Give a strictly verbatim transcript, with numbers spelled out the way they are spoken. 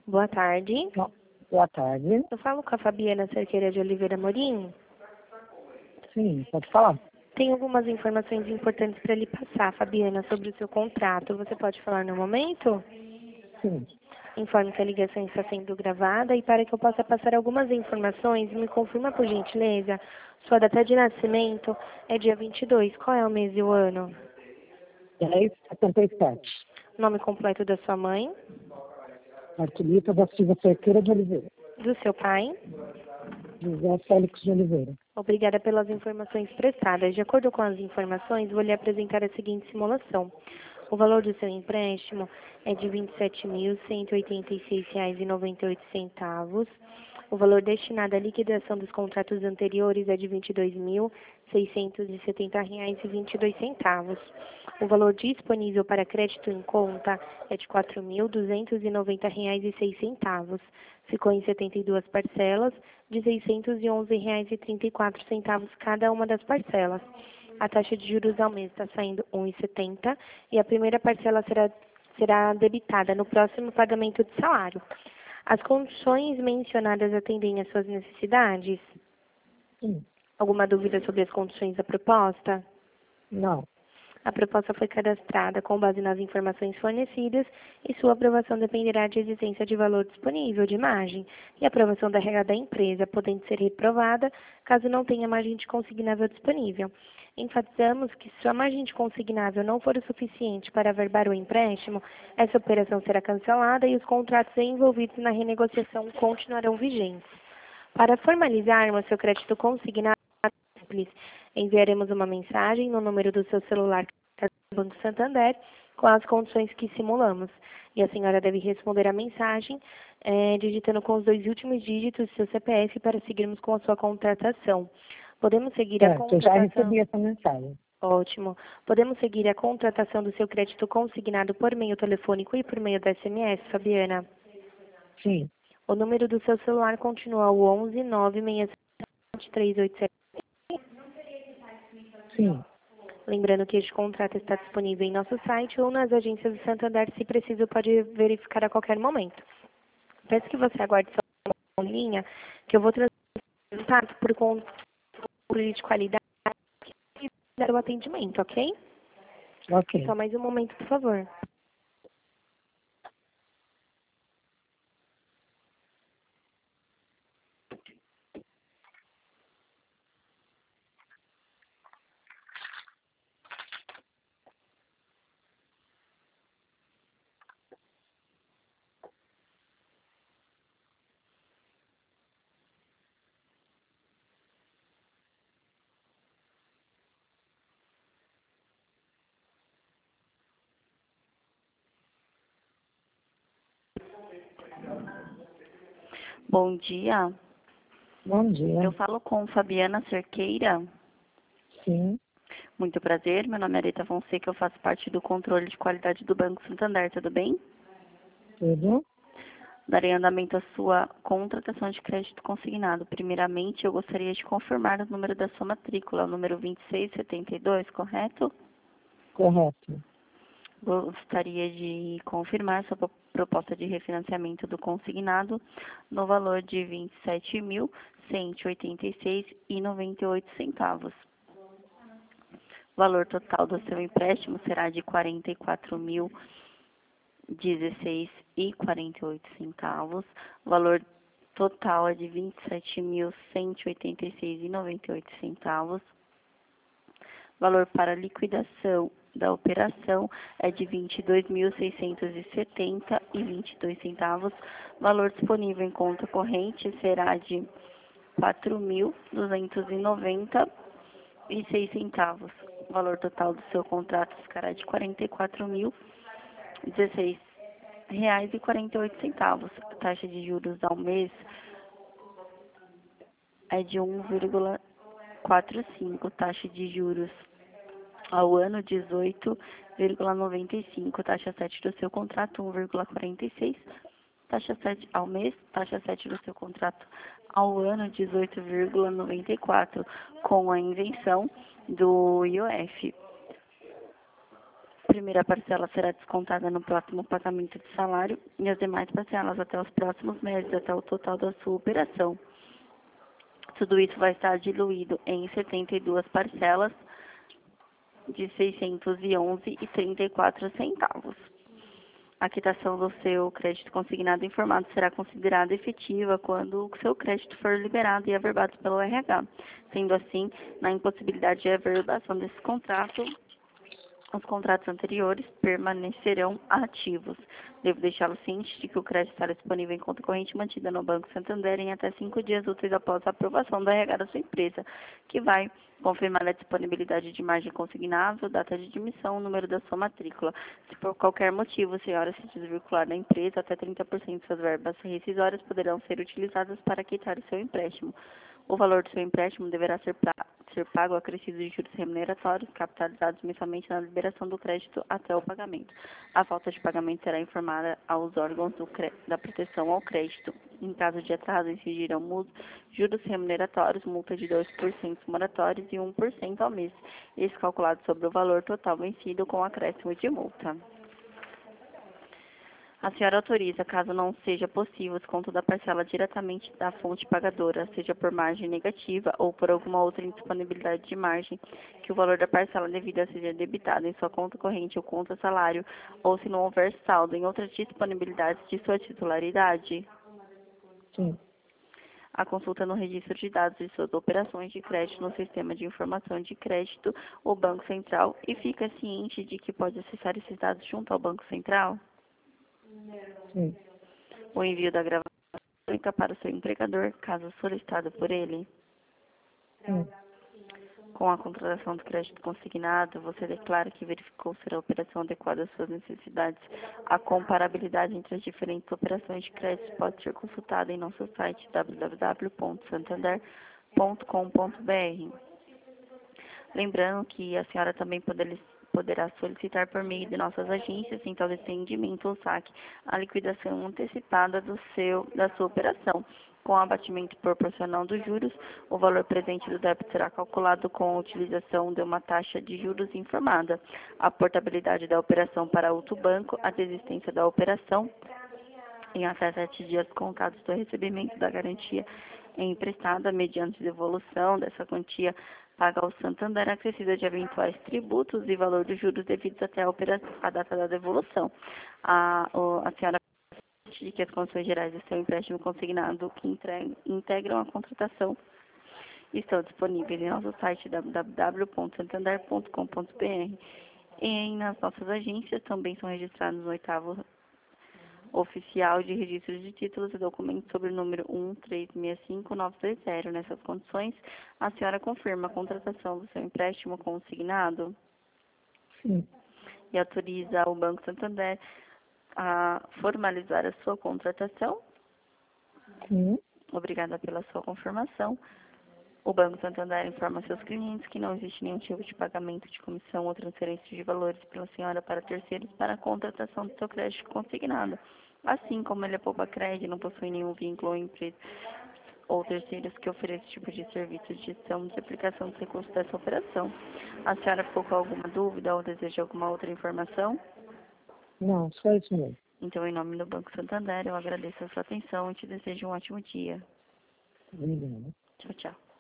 Boa tarde. Bom, boa tarde. Eu falo com a Fabiana Cerqueira de Oliveira Morim. Sim, pode falar. Tem algumas informações importantes para lhe passar, Fabiana, sobre o seu contrato. Você pode falar no momento? Sim. Informe que a ligação está sendo gravada e para que eu possa passar algumas informações, me confirma por gentileza, sua data de nascimento é dia vinte e dois. Qual é o mês e o ano? dez setenta e sete. Nome completo da sua mãe? Arquilita da Silva Cerqueira de Oliveira. Do seu pai? José Félix de Oliveira. Obrigada pelas informações prestadas. De acordo com as informações, vou lhe apresentar a seguinte simulação. O valor do seu empréstimo é de vinte e sete mil cento e oitenta e seis reais e noventa e oito centavos. O valor destinado à liquidação dos contratos anteriores é de vinte e dois mil seiscentos e setenta reais e vinte e dois centavos. O valor disponível para crédito em conta é de quatro mil duzentos e noventa reais e seis centavos. Ficou em setenta e duas parcelas de seiscentos e onze reais e trinta e quatro centavos cada uma das parcelas. A taxa de juros ao mês está saindo um vírgula setenta e a primeira parcela será, será debitada no próximo pagamento de salário. As condições mencionadas atendem às suas necessidades? Sim. Alguma dúvida sobre as condições da proposta? Não. A proposta foi cadastrada com base nas informações fornecidas e sua aprovação dependerá de existência de valor disponível de margem e aprovação da regra da empresa, podendo ser reprovada caso não tenha margem de consignável disponível. Enfatizamos que se a margem de consignável não for o suficiente para averbar o empréstimo, essa operação será cancelada e os contratos envolvidos na renegociação continuarão vigentes. Para formalizarmos seu crédito consignado, simples, enviaremos uma mensagem no número do seu celular do Banco Santander com as condições que simulamos. E a senhora deve responder a mensagem eh, digitando com os dois últimos dígitos do seu C P F para seguirmos com a sua contratação. Podemos seguir a Certo, eu já contratação... recebi essa mensagem. Ótimo. Podemos seguir a contratação do seu crédito consignado por meio telefônico e por meio da S M S, Fabiana? Sim. O número do seu celular continua o onze nove seis sete três oito sete. Sim. Lembrando que este contrato está disponível em nosso site ou nas agências do Santander, se preciso, pode verificar a qualquer momento. Peço que você aguarde só uma linha, que eu vou trazer o contato por conta de qualidade e dar o atendimento, ok? Ok. Só mais um momento, por favor. Bom dia. Bom dia. Eu falo com Fabiana Cerqueira. Sim. Muito prazer. Meu nome é Areta Fonseca. Eu faço parte do controle de qualidade do Banco Santander. Tudo bem? Tudo? Darei andamento à sua contratação de crédito consignado. Primeiramente, eu gostaria de confirmar o número da sua matrícula, o número vinte e seis setenta e dois, correto? Correto. Gostaria de confirmar sua pro- proposta de refinanciamento do consignado no valor de vinte e sete mil cento e oitenta e seis reais e noventa e oito centavos. O valor total do seu empréstimo será de quarenta e quatro mil dezesseis reais e quarenta e oito centavos. O valor total é de vinte e sete mil cento e oitenta e seis reais e noventa e oito centavos. Valor para liquidação da operação é de vinte e dois mil seiscentos e setenta reais e vinte e dois centavos. Valor disponível em conta corrente será de quatro mil duzentos e noventa reais e seis centavos. O valor total do seu contrato ficará de quarenta e quatro mil dezesseis reais e quarenta e oito centavos. A taxa de juros ao mês é de um vírgula quarenta e cinco. Taxa de juros ao ano, dezoito vírgula noventa e cinco. Taxa sete do seu contrato, um vírgula quarenta e seis. Taxa sete ao mês, taxa sete do seu contrato ao ano, dezoito vírgula noventa e quatro, com a isenção do I O F. primeira parcela será descontada no próximo pagamento de salário e as demais parcelas até os próximos meses, até o total da sua operação. Tudo isso vai estar diluído em setenta e duas parcelas de seiscentos e onze reais e trinta e quatro centavos. A quitação do seu crédito consignado informado será considerada efetiva quando o seu crédito for liberado e averbado pelo R H. Sendo assim, na impossibilidade de averbação desse contrato, os contratos anteriores permanecerão ativos. Devo deixá-lo ciente de que o crédito estará disponível em conta corrente mantida no Banco Santander em até cinco dias úteis após a aprovação do R H da sua empresa, que vai confirmar a disponibilidade de margem consignável, data de admissão, número da sua matrícula. Se por qualquer motivo a senhora se desvincular da empresa, até trinta por cento de suas verbas rescisórias poderão ser utilizadas para quitar o seu empréstimo. O valor do seu empréstimo deverá ser, pra, ser pago acrescido de juros remuneratórios, capitalizados mensalmente na liberação do crédito até o pagamento. A falta de pagamento será informada aos órgãos do, da proteção ao crédito. Em caso de atraso, incidirão multas, juros remuneratórios, multa de dois por cento moratórios e um por cento ao mês, esse calculado sobre o valor total vencido com acréscimo de multa. A senhora autoriza, caso não seja possível, o desconto da parcela diretamente da fonte pagadora, seja por margem negativa ou por alguma outra indisponibilidade de margem, que o valor da parcela devida seja debitado em sua conta corrente ou conta salário, ou se não houver saldo em outras disponibilidades de sua titularidade. Sim. A consulta no registro de dados de suas operações de crédito no sistema de informação de crédito, o Banco Central, e fica ciente de que pode acessar esses dados junto ao Banco Central? Sim. O envio da gravação fica para o seu empregador, caso solicitado por ele. Sim. Com a contratação do crédito consignado, você declara que verificou ser a operação adequada às suas necessidades. A comparabilidade entre as diferentes operações de crédito pode ser consultada em nosso site w w w ponto santander ponto com ponto b r. Lembrando que a senhora também poder, poderá solicitar por meio de nossas agências, sem tal desprendimento ou saque, a liquidação antecipada do seu, da sua operação. Com o abatimento proporcional dos juros, o valor presente do débito será calculado com a utilização de uma taxa de juros informada. A portabilidade da operação para outro banco, a desistência da operação em até sete dias contados do recebimento da garantia emprestada mediante devolução dessa quantia paga ao Santander acrescida de eventuais tributos e valor dos juros devidos até a, operação, a data da devolução. A, a senhora de que as condições gerais do seu empréstimo consignado que entrega, integram a contratação estão disponíveis em nosso site w w w ponto santander ponto com ponto b r e nas nossas agências também são registrados no oitavo oficial de registro de títulos e documentos sobre o número um três seis cinco nove dois zero. Nessas condições, a senhora confirma a contratação do seu empréstimo consignado? Sim. E autoriza o Banco Santander a formalizar a sua contratação? Sim. Obrigada pela sua confirmação. O Banco Santander informa seus clientes que não existe nenhum tipo de pagamento de comissão ou transferência de valores pela senhora para terceiros para a contratação do seu crédito consignado. Assim como ele é poupa crédito, não possui nenhum vínculo ou empresa ou terceiros que ofereçam esse tipo de serviço de gestão de aplicação dos recursos dessa operação. A senhora ficou com alguma dúvida ou deseja alguma outra informação? Não, só isso mesmo. Então, em nome do Banco Santander, eu agradeço a sua atenção e te desejo um ótimo dia. Obrigado. Tchau, tchau.